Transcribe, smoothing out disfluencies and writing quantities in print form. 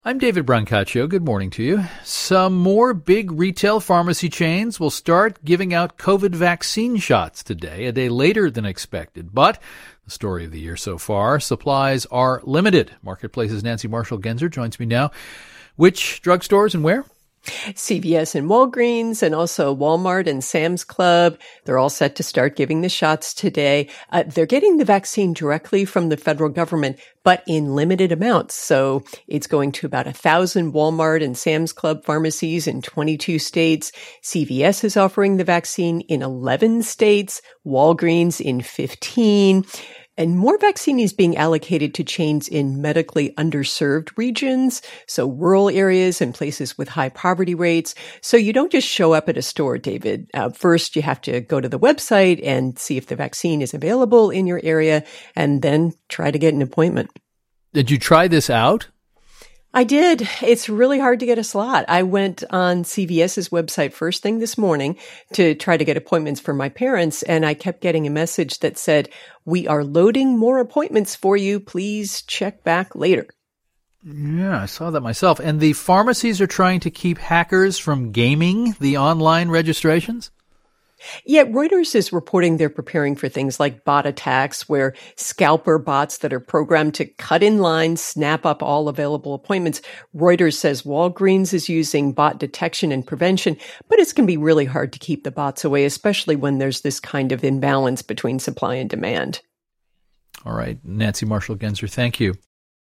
I'm David Brancaccio. Good morning to you. Some more big retail pharmacy chains will start giving out COVID vaccine shots today, a day later than expected. But the story of the year so far, supplies are limited. Marketplace's Nancy Marshall-Genzer joins me now. Which drugstores and where? CVS and Walgreens, and also Walmart and Sam's Club. They're all set to start giving the shots today. They're getting the vaccine directly from the federal government, but in limited amounts. So it's going to about 1,000 Walmart and Sam's Club pharmacies in 22 states. CVS is offering the vaccine in 11 states, Walgreens in 15. And more vaccine is being allocated to chains in medically underserved regions, so rural areas and places with high poverty rates. So you don't just show up at a store, David. First, you have to go to the website and see if the vaccine is available in your area, and then try to get an appointment. Did you try this out? I did. It's really hard to get a slot. I went on CVS's website first thing this morning to try to get appointments for my parents, and I kept getting a message that said, "We are loading more appointments for you. Please check back later." Yeah, I saw that myself. And the pharmacies are trying to keep hackers from gaming the online registrations? Yeah, Reuters is reporting they're preparing for things like bot attacks, where scalper bots that are programmed to cut in line snap up all available appointments. Reuters says Walgreens is using bot detection and prevention, but it's going to be really hard to keep the bots away, especially when there's this kind of imbalance between supply and demand. All right, Nancy Marshall-Genzer, thank you.